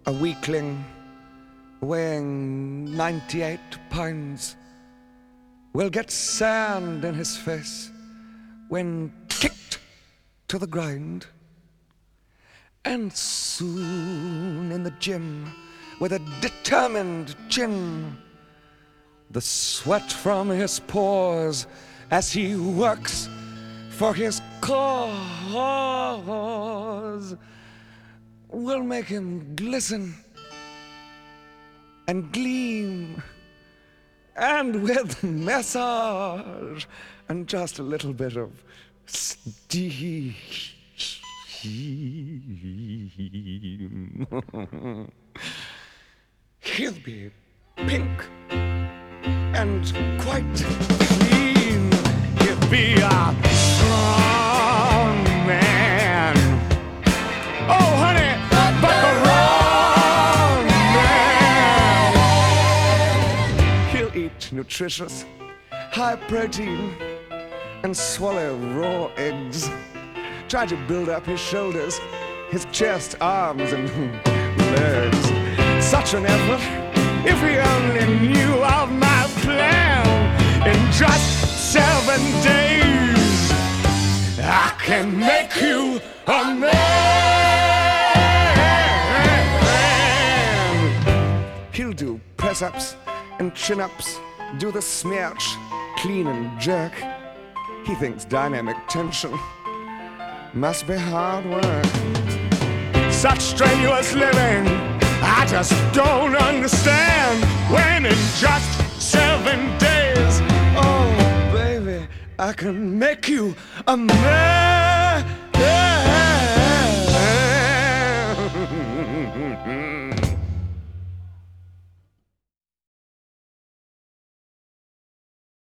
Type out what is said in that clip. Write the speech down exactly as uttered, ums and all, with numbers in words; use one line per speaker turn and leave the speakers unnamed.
A weakling weighing ninety-eight pounds will get sand in his face when kicked to the ground. And soon in the gym, with a determined chin, the sweat from his pores as he works for his cause will make him glisten and gleam, and with massage and just a little bit of steam, he'll be pink and quite clean. He'll be a strong man. Oh, honey, but the wrong man. He'll eat nutritious, high protein, and swallow raw eggs. Try to build up his shoulders, his chest, arms, and legs. Such an effort, if he only knew of my plan. In just seven days, I can make you a man. He'll do press-ups and chin-ups, do the smirch, clean and jerk. He thinks dynamic tension must be hard work. Such strenuous living, I just don't understand. When in just seven days, oh baby, I can make you a man.